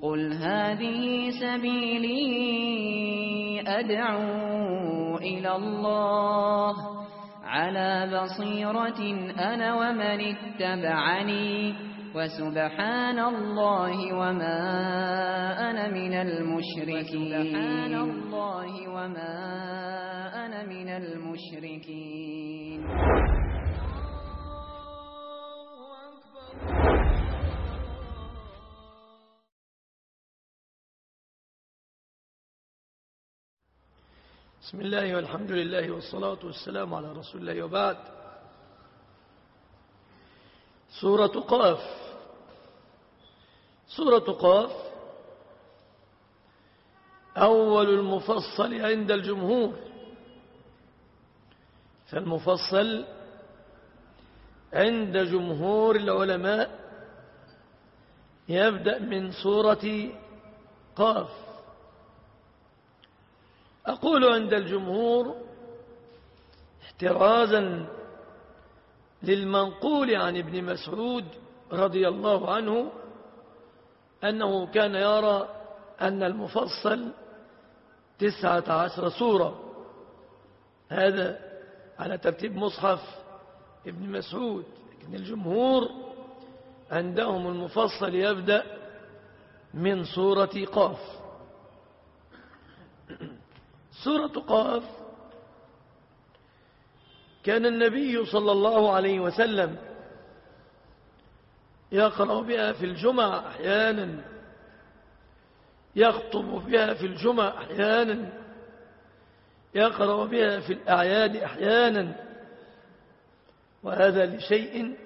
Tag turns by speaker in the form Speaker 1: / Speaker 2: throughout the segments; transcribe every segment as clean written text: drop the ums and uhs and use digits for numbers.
Speaker 1: قل هذه سبيلي أدعو إلى الله على بصيرة أنا ومن اتبعني وسبحان الله وما أنا من المشركين.
Speaker 2: بسم الله والحمد لله والصلاة والسلام على رسول الله، وبعد. سورة قاف. سورة قاف أول المفصل عند الجمهور، فالمفصل عند جمهور العلماء يبدأ من سورة قاف. أقول عند الجمهور احترازا للمنقول عن ابن مسعود رضي الله عنه أنه كان يرى أن المفصل 19 سورة، هذا على ترتيب مصحف ابن مسعود، لكن الجمهور عندهم المفصل يبدأ من سورة قاف. سورة قاف كان النبي صلى الله عليه وسلم يقرأ بها في الجمعة أحيانا، يخطب بها في الجمعة أحيانا، يقرأ بها في الأعياد أحيانا، وهذا لشيء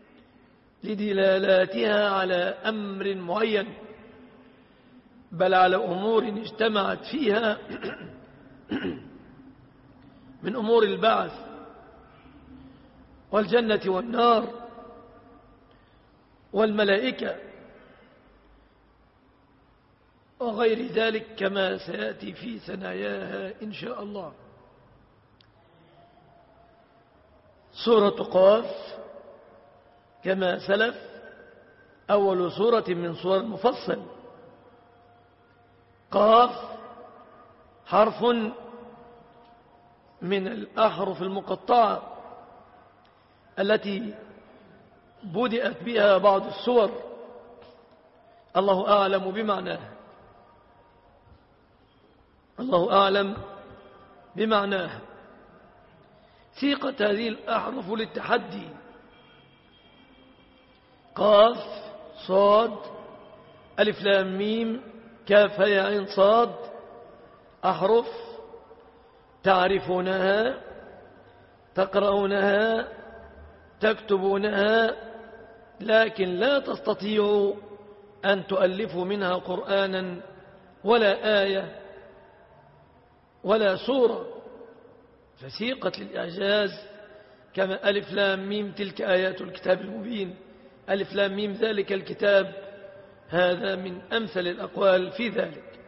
Speaker 2: لدلالاتها على أمر معين، بل على أمور اجتمعت فيها من أمور البعث والجنة والنار والملائكة وغير ذلك كما سيأتي في ثناياها إن شاء الله. سورة قاف كما سلف أول سورة من سور المفصل. قاف حرف من الأحرف المقطعة التي بدأت بها بعض السور، الله أعلم بمعناه، الله أعلم بمعناه. سيقت هذه الأحرف للتحدي، قاف صاد ألف لام ميم كاف ياء عين صاد، أحرف تعرفونها، تقرؤونها، تكتبونها، لكن لا تستطيعوا أن تؤلفوا منها قرآنا ولا آية ولا سورة، فسيقت للإعجاز كما ألف لام ميم تلك آيات الكتاب المبين، ألف لام ميم ذلك الكتاب، هذا من أمثل الأقوال في ذلك.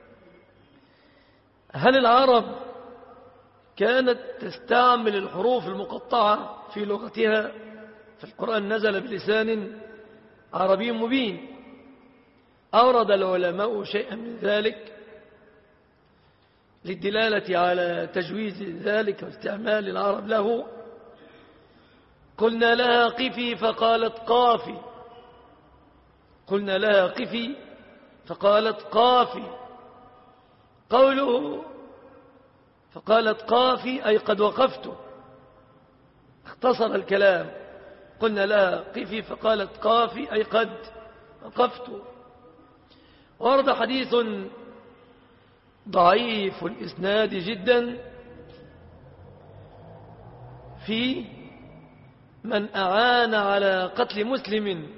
Speaker 2: هل العرب كانت تستعمل الحروف المقطعة في لغتها؟ فالقرآن نزل بلسان عربي مبين. أورد العلماء شيئا من ذلك للدلالة على تجويز ذلك واستعمال العرب له. قلنا لها قفي فقالت قافي، قلنا لها قفي فقالت قافي. قوله فقالت قافي أي قد وقفت، اختصر الكلام. قلنا لها قفي فقالت قافي أي قد وقفت. ورد حديث ضعيف الإسناد جدا في من أعان على قتل مسلم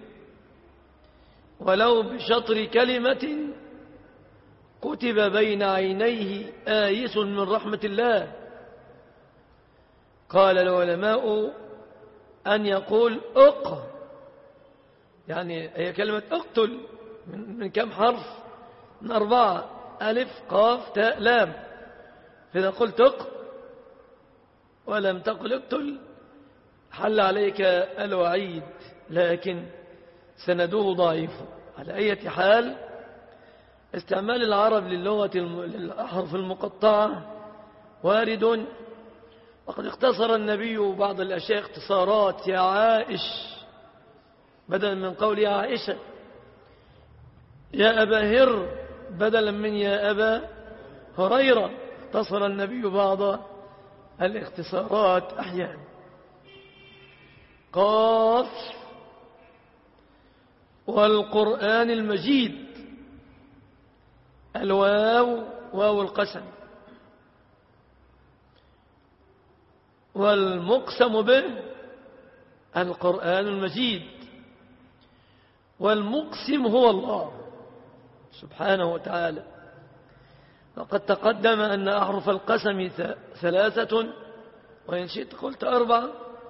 Speaker 2: ولو بشطر كلمة كتب بين عينيه آيس من رحمة الله. قال العلماء أن يقول يعني هي كلمة اقتل من كم حرف؟ من 4، ألف قاف تاء لام. فإذا قلت ولم تقل اقتل حل عليك الوعيد، لكن سنده ضعيف. على أي حال استعمال العرب للأحرف المقطعة وارد، وقد اختصر النبي بعض الأشياء اختصارات: يا عائش بدلا من قول يا عائشة، يا أبا هر بدلا من يا أبا هريرة. اختصر النبي بعض الاختصارات أحيانا. قاف والقرآن المجيد، الواو واو القسم، والمقسم به القرآن المجيد، والمقسم هو الله سبحانه وتعالى. وقد تقدم أن أحرف القسم 3، وإن شئت قلت 4: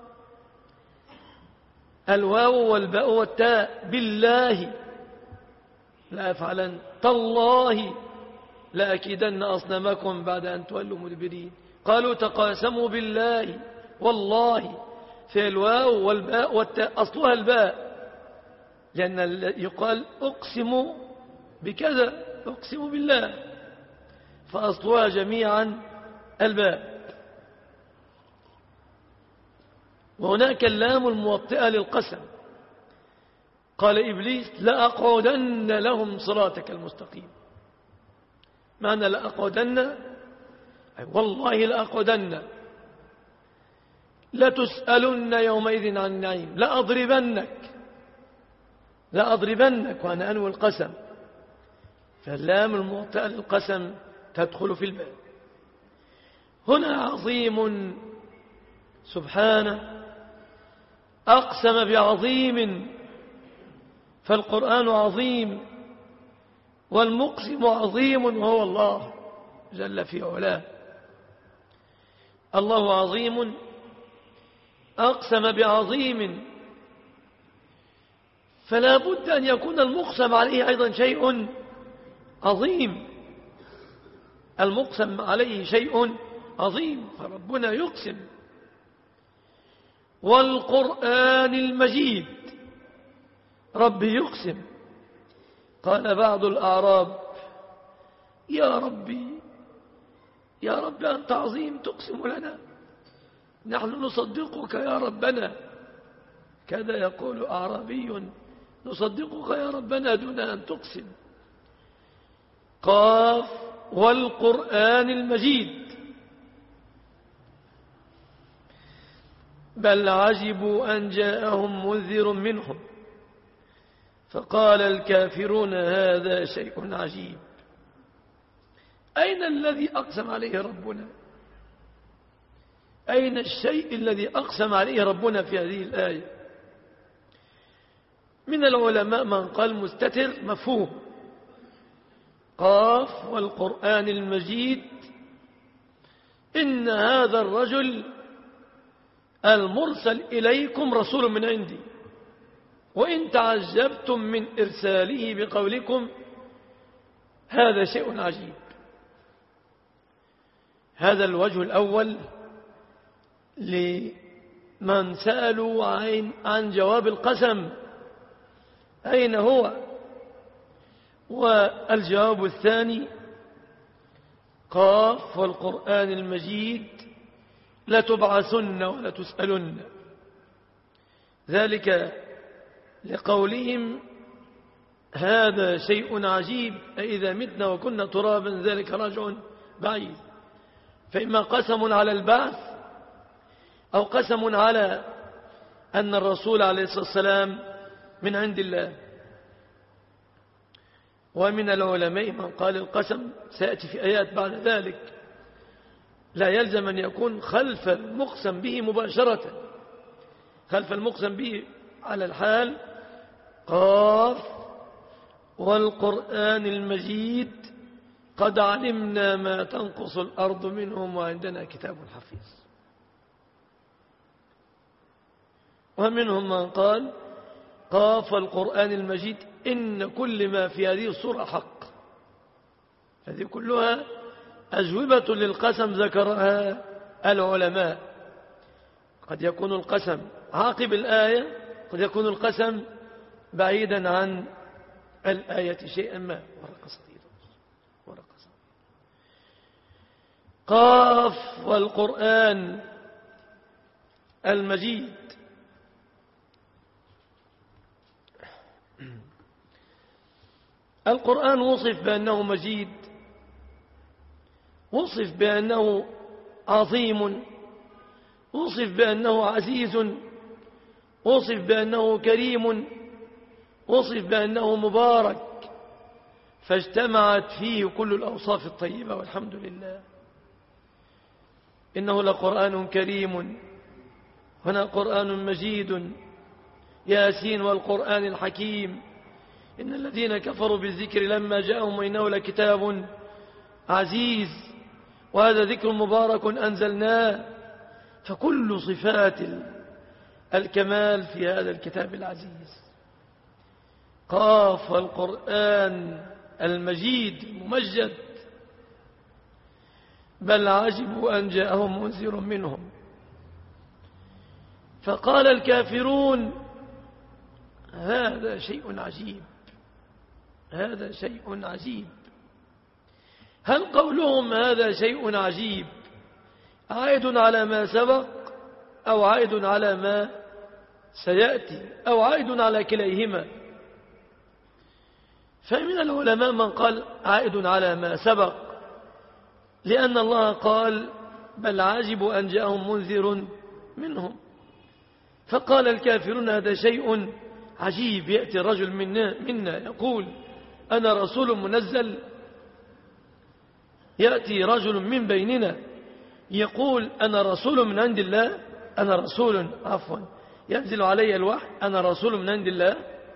Speaker 2: الواو والباء والتاء. بالله لا أفعلن، تالله لا أكيدن أصنامكم بعد أن تولوا مدبرين. قالوا تقاسموا بالله والله، في الواو والباء والتاء أصلها الباء، لأن يقال أقسم بكذا، أقسم بالله، فأصلها جميعا الباء. وهناك اللام الموطئة للقسم. قال إبليس لأقعدن لهم صراطك المستقيم. معنى لأقعدن أي والله لأقعدن، لتسألن يومئذ عن النعيم، لأضربنك وأنا أنوي القسم. فاللام الموطئة للقسم تدخل في الباب. هنا عظيم سبحانه أقسم بعظيم، فالقرآن عظيم، والمقسم عظيم وهو الله جل في علاه. الله عظيم أقسم بعظيم، فلا بد أن يكون المقسم عليه أيضا شيء عظيم. المقسم عليه شيء عظيم، فربنا يقسم. والقرآن المجيد، ربي يقسم. قال بعض الأعراب يا ربي أنت عظيم تقسم لنا، نحن نصدقك يا ربنا. كذا يقول أعرابي نصدقك يا ربنا دون أن تقسم. قاف والقرآن المجيد. بل عجبوا أن جاءهم منذر منهم فقال الكافرون هذا شيء عجيب. أين الذي أقسم عليه ربنا؟ أين الشيء الذي أقسم عليه ربنا في هذه الآية؟ من العلماء من قال مستتر مفهوم. قاف والقرآن المجيد، إن هذا الرجل المرسل إليكم رسول من عندي، وإن تعجبتم من إرساله بقولكم هذا شيء عجيب. هذا الوجه الأول لمن سألوا عن جواب القسم أين هو. والجواب الثاني قاف والقرآن المجيد لتبعثن ولتسألن، ذلك لقولهم هذا شيء عجيب أئذا متنا وكنا ترابا ذلك رجع بعيد. فإما قسم على البعث أو قسم على أن الرسول عليه الصلاة والسلام من عند الله. ومن العلماء من قال القسم سيأتي في آيات بعد ذلك لا يلزم أن يكون خلف المقسم به مباشرة، خلف المقسم به على الحال. قاف والقرآن المجيد قد علمنا ما تنقص الأرض منهم وعندنا كتاب حفيظ. ومنهم من قال قاف القرآن المجيد إن كل ما في هذه السورة حق. هذه كلها أجوبة للقسم ذكرها العلماء. قد يكون القسم عاقب الآية، قد يكون القسم بعيدا عن الآية شيئا ما. ورقة صغيرة. قاف والقرآن المجيد. القرآن وصف بأنه مجيد، وصف بأنه عظيم، وصف بأنه عزيز، وصف بأنه كريم، وصف بأنه مبارك، فاجتمعت فيه كل الأوصاف الطيبة والحمد لله. إنه لقرآن كريم، هنا قرآن مجيد، ياسين والقرآن الحكيم، إن الذين كفروا بالذكر لما جاءهم وإنه لكتاب عزيز وهذا ذكر مبارك أنزلناه. فكل صفات الكمال في هذا الكتاب العزيز. قاف والقرآن المجيد الممجد، بل عجبوا أن جاءهم منذر منهم. فقال الكافرون هذا شيء عجيب، هذا شيء عجيب. هل قولهم هذا شيء عجيب عائد على ما سبق أو عائد على ما سيأتي أو عائد على كليهما؟ فمن العلماء من قال عائد على ما سبق، لأن الله قال بل عجبوا أن جاءهم منذر منهم. فقال الكافرون هذا شيء عجيب، يأتي الرجل منا يقول أنا رسول منزل، يأتي رجل من بيننا يقول أنا رسول من عند الله، أنا رسول ينزل علي الوحي، أنا رسول من عند الله.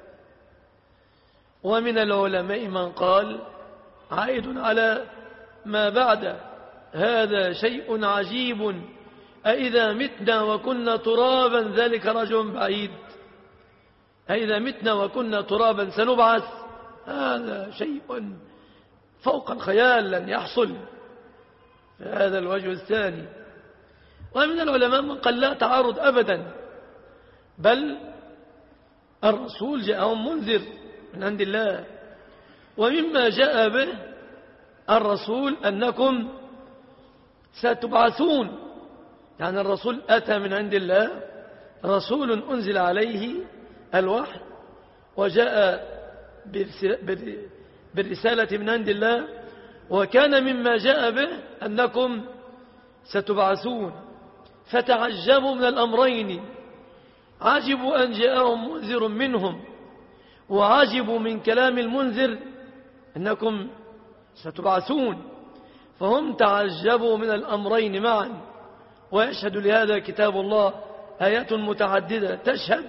Speaker 2: ومن العلماء من قال عائد على ما بعد، هذا شيء عجيب، أإذا متنا وكنا ترابا ذلك رجل بعيد، أإذا متنا وكنا ترابا سنبعث، هذا شيء فوق الخيال لن يحصل. هذا الوجه الثاني. ومن العلماء من قال لا تعارض أبدا، بل الرسول جاءهم منذر من عند الله، ومما جاء به الرسول أنكم ستبعثون، يعني الرسول أتى من عند الله، رسول أنزل عليه الوحي وجاء بالرسالة من عند الله، وكان مما جاء به أنكم ستبعثون. فتعجبوا من الأمرين، عجبوا أن جاءهم منذر منهم، وعجبوا من كلام المنذر أنكم ستبعثون. فهم تعجبوا من الأمرين معا. ويشهد لهذا كتاب الله آيات متعددة تشهد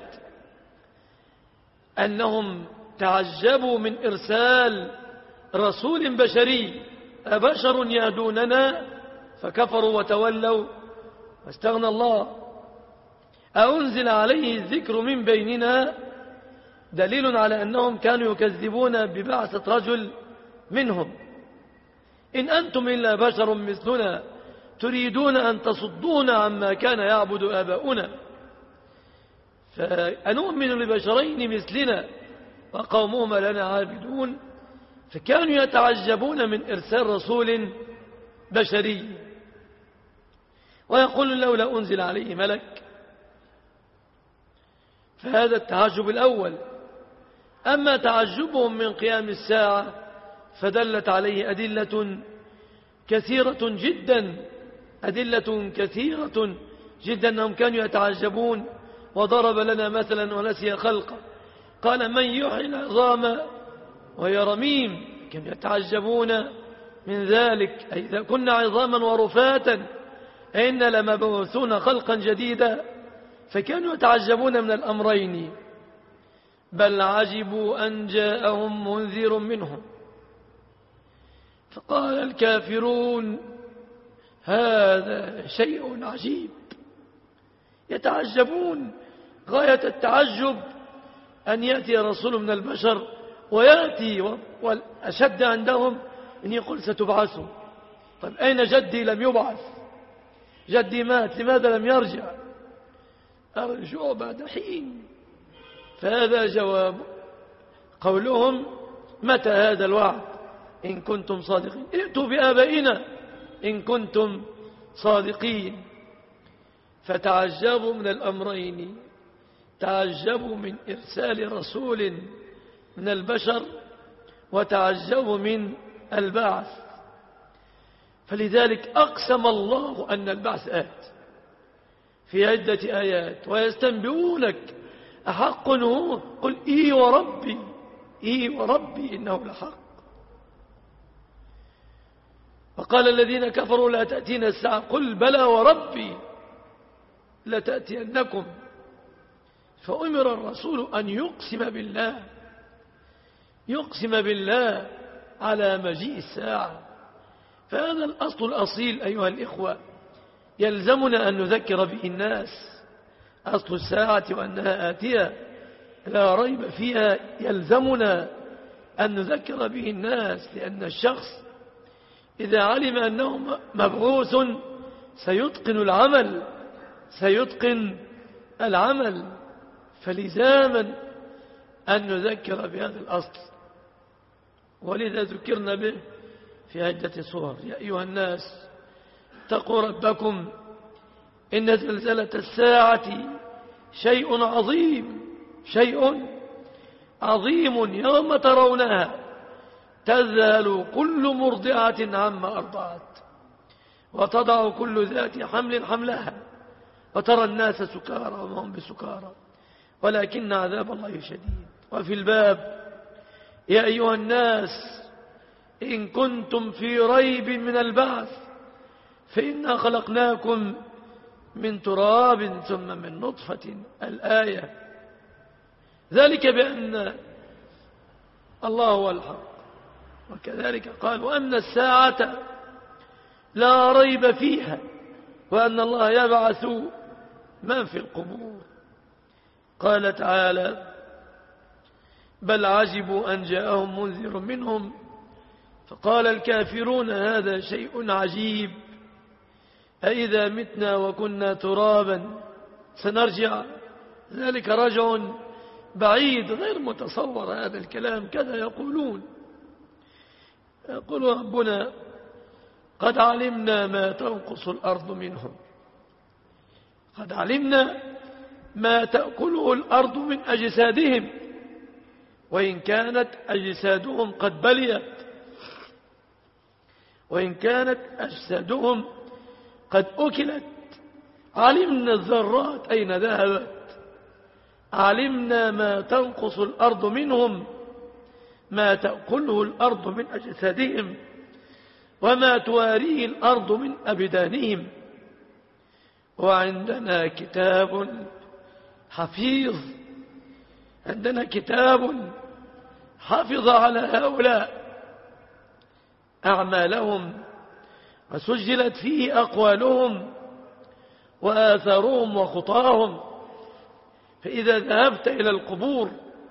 Speaker 2: أنهم تعجبوا من إرسال رسول بشري، أبشر يهدوننا فكفروا وتولوا واستغنى الله، أنزل عليه الذكر من بيننا، دليل على أنهم كانوا يكذبون ببعثة رجل منهم. إن أنتم إلا بشر مثلنا تريدون أن تصدونا عما كان يعبد آباؤنا، فأنؤمن لبشرين مثلنا وقومهما لنا عابدون. فكانوا يتعجبون من إرسال رسول بشري، ويقول لولا أنزل عليه ملك. فهذا التعجب الأول. أما تعجبهم من قيام الساعة فدلت عليه أدلة كثيرة جدا، أدلة كثيرة جدا أنهم كانوا يتعجبون. وضرب لنا مثلا ونسي خلقه، قال من يحيي العظام وهي رميم. كانوا يتعجبون من ذلك، أي إذا كنا عظاما ورفاتا إن لمبعوثون خلقا جديدا. فكانوا يتعجبون من الأمرين. بل عجبوا أن جاءهم منذر منهم. فقال الكافرون هذا شيء عجيب، يتعجبون غاية التعجب أن يأتي رسول من البشر ويأتي، والأشد عندهم أن يقول ستبعثوا. طيب أين جدي لم يبعث؟ جدي مات، لماذا لم يرجع؟ أرجع بعد حين. فهذا جواب قولهم متى هذا الوعد إن كنتم صادقين؟ ائتوا بآبائنا إن كنتم صادقين. فتعجبوا من الأمرين، تعجبوا من إرسال رسول من البشر، وتعجبوا من البعث. فلذلك أقسم الله أن البعث آت في عدة آيات. ويستنبئونك أحق هو؟ قل إي وربي، إي وربي إنه لحق. وقال الذين كفروا لا تأتينا الساعة قل بلى وربي لتأتينكم. فأمر الرسول أن يقسم بالله على مجيء الساعة. فهذا الأصل الأصيل أيها الإخوة يلزمنا أن نذكر به الناس. أصل الساعة وأنها آتية لا ريب فيها، يلزمنا أن نذكر به الناس، لأن الشخص إذا علم أنه مبعوث سيتقن العمل. فلزاما أن نذكر بهذا الأصل، ولذا ذكرنا به في عدة صور. يا أيها الناس اتقوا ربكم إن زلزلة الساعة شيء عظيم يوم ترونها تذهل كل مرضعة عما أرضعت وتضع كل ذات حمل حملها وترى الناس سكارى وما هم بسكارى ولكن عذاب الله شديد. وفي الباب يا أيها الناس إن كنتم في ريب من البعث فإنا خلقناكم من تراب ثم من نطفة. الآية. ذلك بأن الله هو الحق. وكذلك قال وأن الساعة لا ريب فيها وأن الله يبعث من في القبور. قال تعالى بل عجبوا أن جاءهم منذر منهم فقال الكافرون هذا شيء عجيب أإذا متنا وكنا ترابا سنرجع. ذلك رجع بعيد غير متصور. هذا الكلام كذا يقول ربنا قد علمنا ما تنقص الأرض منهم، قد علمنا ما تأكله الأرض من أجسادهم وإن كانت أجسادهم قد بليت، وإن كانت أجسادهم قد أكلت. علمنا الذرات أين ذهبت، علمنا ما تنقص الأرض منهم، ما تأكله الأرض من أجسادهم وما تواريه الأرض من أبدانهم. وعندنا كتاب حفيظ، عندنا كتاب حفظ على هؤلاء أعمالهم وسجلت فيه أقوالهم وآثارهم وخطاهم. فإذا ذهبت إلى القبور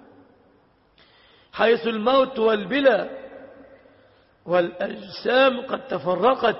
Speaker 2: حيث الموت والبلى والأجسام قد تفرقت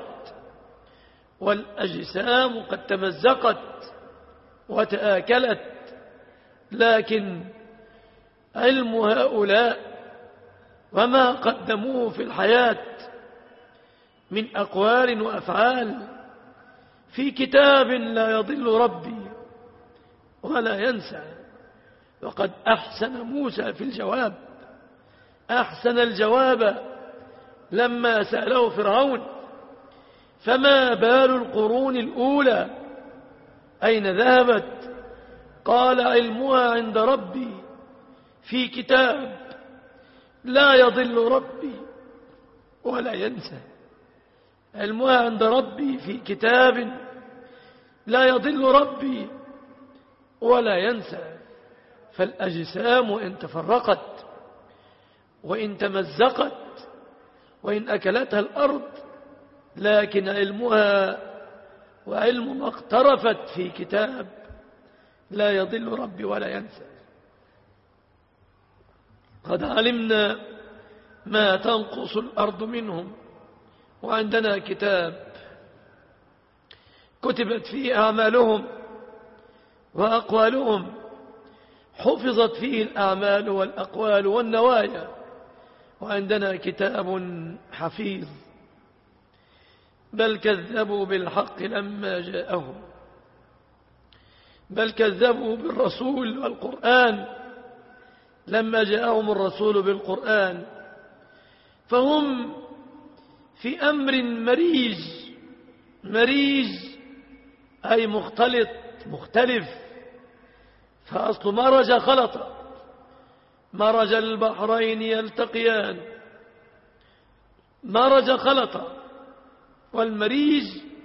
Speaker 2: والأجسام قد تمزقت وتآكلت، لكن علم هؤلاء وما قدموه في الحياة من أقوال وأفعال في كتاب لا يضل ربي ولا ينسى. وقد أحسن موسى في الجواب، أحسن الجواب لما سأله فرعون فما بال القرون الأولى أين ذهبت؟ قال علمها عند ربي في كتاب لا يضل ربي ولا ينسى. علمها عند ربي في كتاب لا يضل ربي ولا ينسى. فالأجسام إن تفرقت وإن تمزقت وإن أكلتها الأرض لكن علمها وعلم ما اقترفت في كتاب لا يضل ربي ولا ينسى. قد علمنا ما تنقص الأرض منهم وعندنا كتاب كتبت فيه أعمالهم وأقوالهم، حفظت فيه الأعمال والأقوال والنوايا. وعندنا كتاب حفيظ بل كذبوا بالحق لما جاءهم، بل كذبوا بالرسول والقرآن لما جاءهم الرسول بالقرآن، فهم في أمر مريج، مريج أي مختلط مختلف، فأصل مرج خلط، مرج البحرين يلتقيان، مرج خلط، والمريج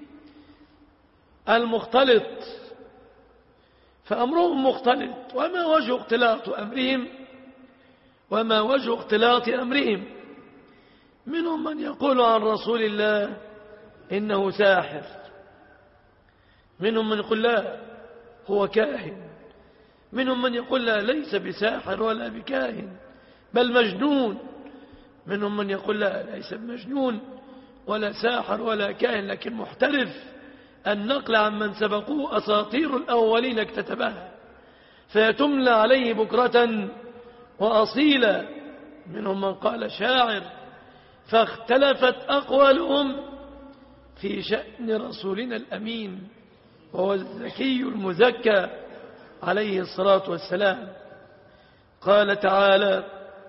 Speaker 2: المختلط، فأمرهم مختلط. وما وجه اختلاط أمرهم؟ وما وجه اختلاط أمرهم؟ منهم من يقول عن رسول الله إنه ساحر، منهم من يقول لا هو كاهن، منهم من يقول لا ليس بساحر ولا بكاهن بل مجنون، منهم من يقول لا ليس بمجنون ولا ساحر ولا كاهن لكن محترف، النقل عن من سبقوه أساطير الأولين اكتتبها فيتملى عليه بكرة وأصيلا. منهم من قال شاعر، فاختلفت أقوالهم في شأن رسولنا الأمين وهو الزكي المزكى عليه الصلاة والسلام. قال تعالى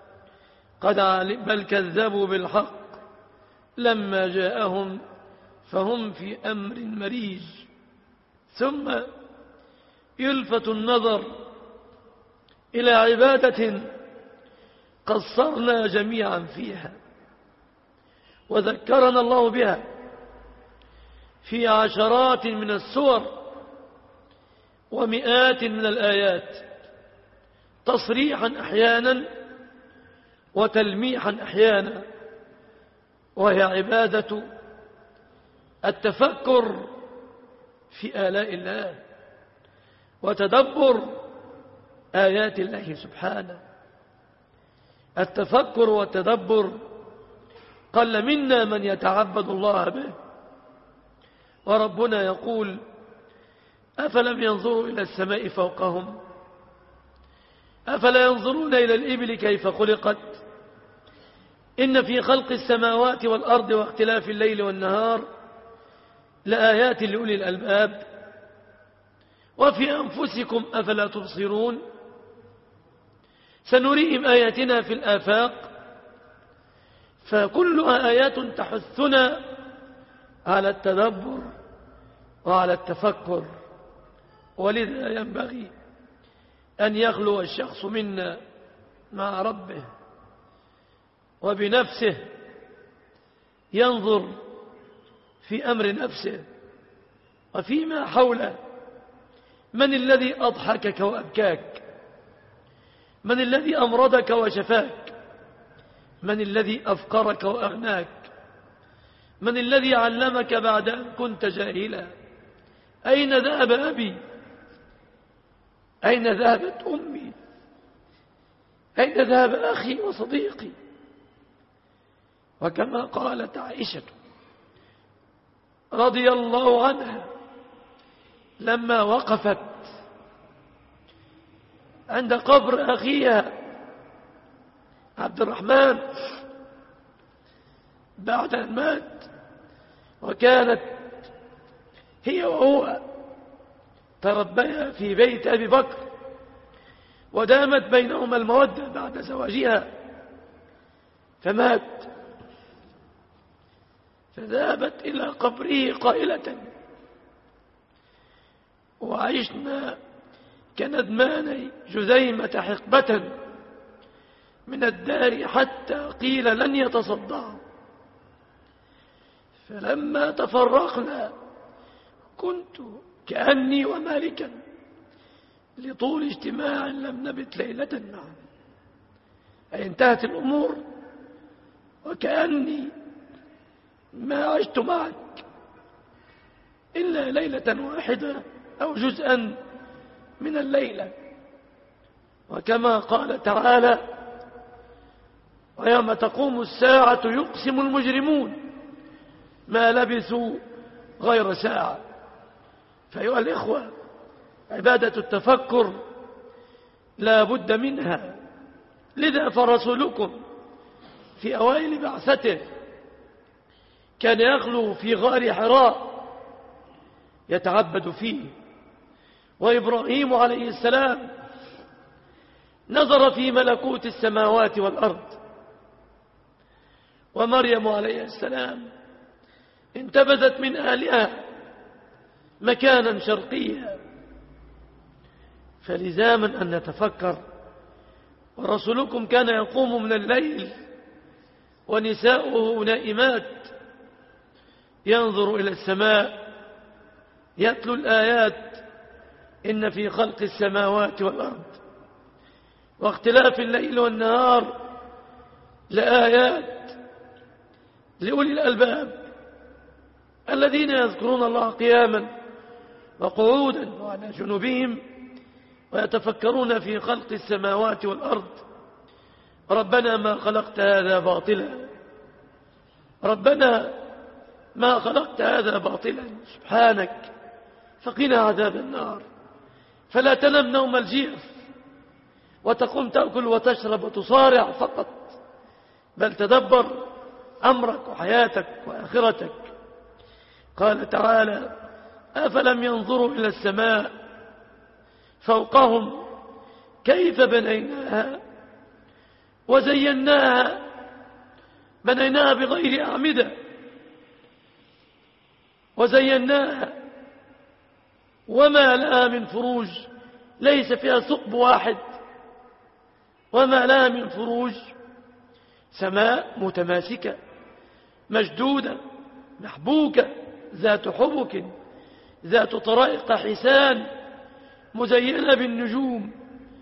Speaker 2: بل كذبوا بالحق لما جاءهم فهم في أمر مريج. ثم يلفت النظر إلى عبادة قصرنا جميعا فيها وذكرنا الله بها في عشرات من السور ومئات من الآيات، تصريحا أحيانا وتلميحا أحيانا، وهي عبادة التفكر في آلاء الله وتدبر آيات الله سبحانه. التفكر والتدبر قل منا من يتعبد الله به، وربنا يقول أفلم ينظروا إلى السماء فوقهم أفلا ينظرون إلى الإبل كيف خلقت إن في خلق السماوات والأرض واختلاف الليل والنهار لآيات لأولي الألباب وفي أنفسكم أفلا تبصرون سنريهم آياتنا في الآفاق. فكلها آيات تحثنا على التدبر وعلى التفكر، ولذا ينبغي أن يخلو الشخص منا مع ربه وبنفسه، ينظر في أمر نفسه وفيما حوله، من الذي أضحكك وأبكاك؟ من الذي أمرضك وشفاك؟ من الذي أفقرك وأغناك؟ من الذي علمك بعد أن كنت جاهلا؟ أين ذهب أبي؟ أين ذهبت أمي؟ أين ذهب أخي وصديقي؟ وكما قالت عائشة رضي الله عنها لما وقفت عند قبر أخيها عبد الرحمن بعد أن مات، وكانت هي وهو تربيا في بيت أبي بكر ودامت بينهما المودة بعد زواجها، فمات، فذهبت إلى قبره قائلة وعشنا كندمان جذيمة حقبة من الدار حتى قيل لن يتصدعوا، فلما تفرقنا كنت كأني ومالكا لطول اجتماع لم نبت ليلة معا، أي انتهت الأمور وكأني ما عشت معك إلا ليلة واحدة أو جزءا من الليلة. وكما قال تعالى ويوم تقوم الساعة يقسم المجرمون ما لبثوا غير ساعة. فأيها الإخوة، عبادة التفكر لا بد منها، لذا فرسولكم في أوائل بعثته كان يخلو في غار حراء يتعبد فيه. وإبراهيم عليه السلام نظر في ملكوت السماوات والأرض. ومريم عليه السلام انتبذت من أهلها مكانا شرقيا. فلزاما أن نتفكر. ورسولكم كان يقوم من الليل ونساؤه نائمات ينظر إلى السماء يتلو الآيات إن في خلق السماوات والأرض واختلاف الليل والنهار لآيات لأولي الألباب الذين يذكرون الله قياما وقعودا وعلى جنوبهم ويتفكرون في خلق السماوات والأرض. ربنا ما خلقت هذا باطلا، ربنا ما خلقت هذا باطلا، سبحانك فقنا عذاب النار. فلا تنم نوم الجيف وتقوم تأكل وتشرب وتصارع فقط، بل تدبر أمرك وحياتك وآخرتك. قال تعالى: أفلم ينظروا إلى السماء فوقهم كيف بنيناها وزيناها، بنيناها بغير أعمدة وزيناها وما لها من فروج، ليس فيها ثقب واحد، وما لها من فروج. سماء متماسكة مشدودة محبوكة ذات حبك ذات طرائق حسان مزينة بالنجوم.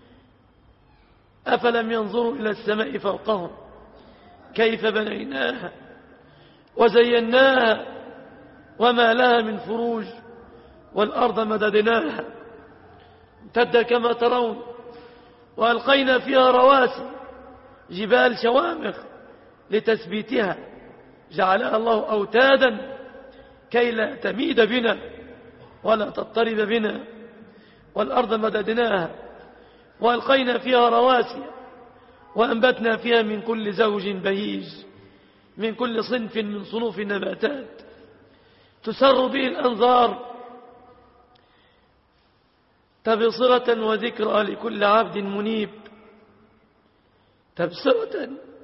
Speaker 2: أفلم ينظروا إلى السماء فوقهم كيف بنيناها وزيناها وما لها من فروج، والأرض مددناها امتد كما ترون، وألقينا فيها رواسي جبال شوامخ لتثبيتها، جعلها الله أوتادا كي لا تميد بنا ولا تضطرب بنا. والأرض مددناها وألقينا فيها رواسي وأنبتنا فيها من كل زوج بهيج، من كل صنف من صنوف النباتات تسر به الأنظار، تبصرة وذكرى لكل عبد منيب. تبصرة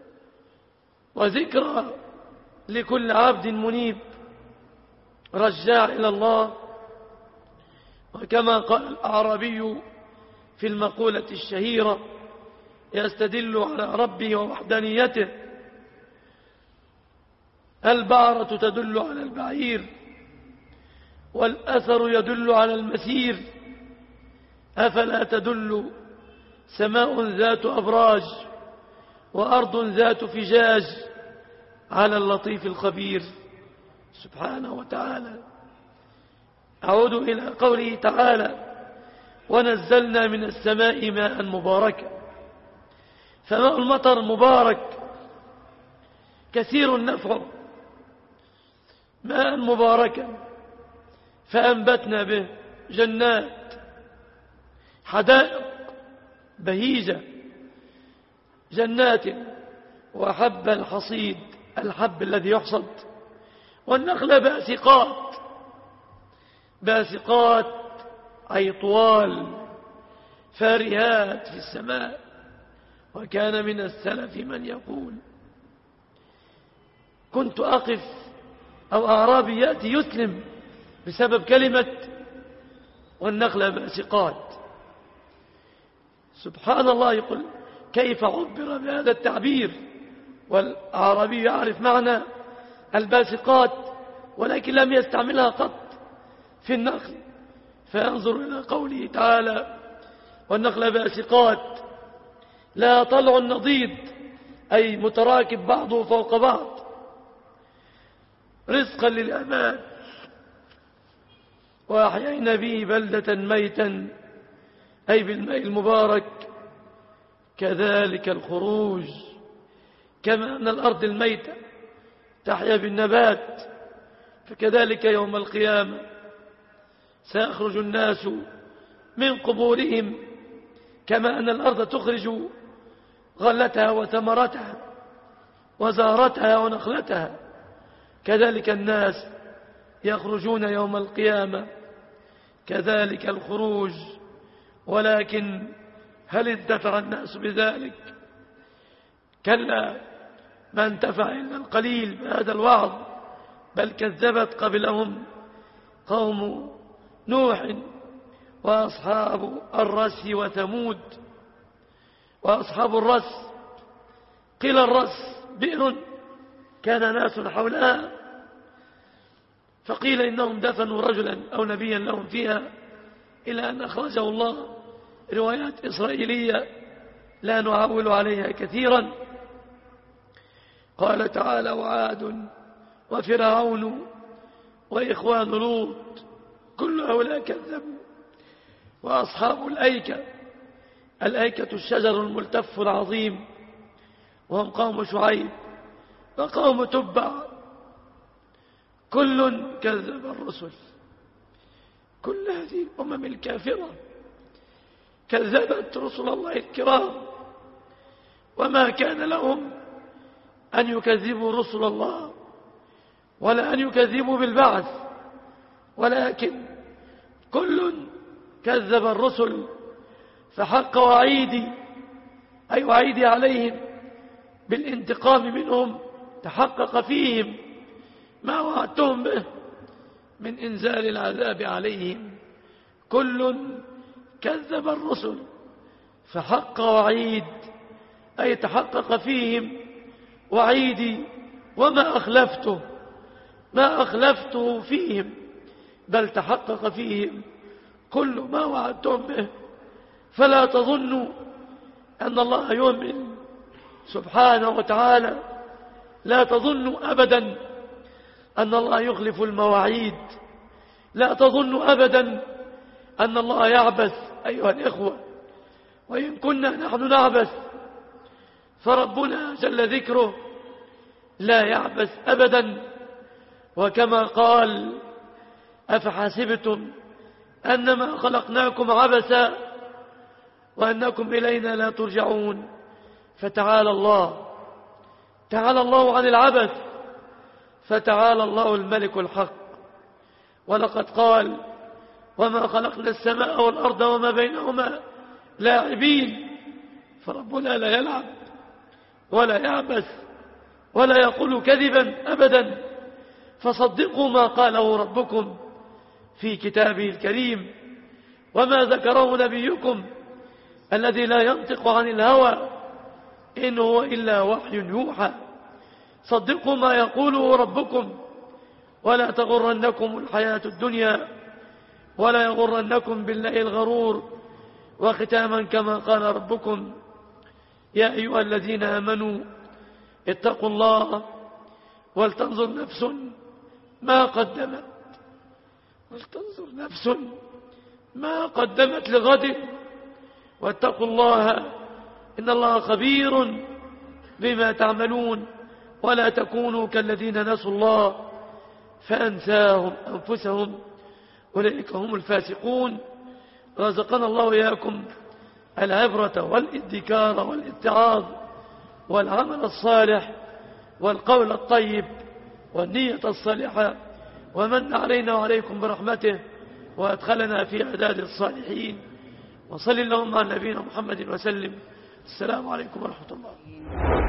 Speaker 2: وذكرى لكل عبد منيب رجاع إلى الله. وكما قال الأعرابي في المقولة الشهيرة: يستدل على ربه ووحدانيته: البعرة تدل على البعير والأثر يدل على المسير، أفلا تدل سماء ذات أبراج وأرض ذات فجاج على اللطيف الخبير سبحانه وتعالى. أعود إلى قوله تعالى: ونزلنا من السماء ماء مباركا. فماء المطر مبارك كثير النفع، ماء مباركا فأنبتنا به جنات حدائق بهيجة، جنات وحب الحصيد الحب الذي يحصد، والنخل باسقات، باسقات أي طوال فارهات في السماء. وكان من السلف من يقول: كنت أقف أو أعرابي يأتي يسلم بسبب كلمة والنخل باسقات. سبحان الله، يقول كيف عبر بهذا التعبير والأعرابي يعرف معنى الباسقات ولكن لم يستعملها قط في النخل. فينظر إلى قوله تعالى: والنخل باسقات لا طلع نضيد، أي متراكب بعضه فوق بعض، رزقا للعباد. وأحيينا به بلدة ميتا، أي بالماء المبارك. كذلك الخروج، كما أن الأرض الميتة تحيا بالنبات، فكذلك يوم القيامة سيخرج الناس من قبورهم، كما أن الأرض تخرج غلتها وثمرتها وزهرتها ونخلتها، كذلك الناس يخرجون يوم القيامة كذلك الخروج، ولكن هل انتفع الناس بذلك؟ كلا، ما انتفع إلا القليل بهذا الوعظ، بل كذبت قبلهم قوم نوح وأصحاب الرس وثمود. وأصحاب الرس، قيل الرس بئر كان ناس حولها، فقيل إنهم دفنوا رجلا أو نبيا لهم فيها، إلى أن أخرجه الله. روايات إسرائيلية لا نعول عليها كثيرا. قال تعالى: وعاد وفرعون وإخوان لوط كل هؤلاء كذبوا. وأصحاب الأيكة، الأيكة الشجر الملتف العظيم، وهم قوم شعيب وقوم تبع، كل كذب الرسل. كل هذه الأمم الكافرة كذبت رسل الله الكرام، وما كان لهم أن يكذبوا رسل الله ولا أن يكذبوا بالبعث، ولكن كل كذب الرسل فحق وعيدي، أي وعيدي عليهم بالانتقام منهم، تحقق فيهم ما وعدتهم به من إنزال العذاب عليهم. كل كذب الرسل فحق وعيد، أي تحقق فيهم وعيدي، وما أخلفته فيهم، بل تحقق فيهم كل ما وعدتهم به. فلا تظنوا أن الله يؤمن سبحانه وتعالى، لا تظنوا أبدا أن الله يخلف المواعيد، لا تظنوا أبدا أن الله يعبث أيها الإخوة. وإن كنا نحن نعبث فربنا جل ذكره لا يعبث أبدا. وكما قال: أفحسبتم أنما خلقناكم عبثا وأنكم إلينا لا ترجعون. فتعالى الله عن العبث، فتعالى الله الملك الحق. ولقد قال: وما خلقنا السماء والأرض وما بينهما لاعبين. فربنا لا يلعب ولا يعبث ولا يقول كذبا أبدا. فصدقوا ما قاله ربكم في كتابه الكريم وما ذكره نبيكم الذي لا ينطق عن الهوى إن هو إلا وحي يوحى. صدقوا ما يقوله ربكم ولا تغرنكم الحياة الدنيا ولا يغرنكم بالله الغرور. وختاما كما قال ربكم: يا أيها الذين آمنوا اتقوا الله ولتنظر نفس ما قدمت لغد واتقوا الله إن الله خبير بما تعملون. ولا تكونوا كالذين نسوا الله فأنساهم أنفسهم أولئك هم الفاسقون. رزقنا الله إياكم العبرة والادكار والاتعاظ والعمل الصالح والقول الطيب والنية الصالحة، ومن علينا وعليكم برحمته وأدخلنا في عداد الصالحين. وصل اللهم على نبينا محمد وسلم. السلام عليكم ورحمة الله.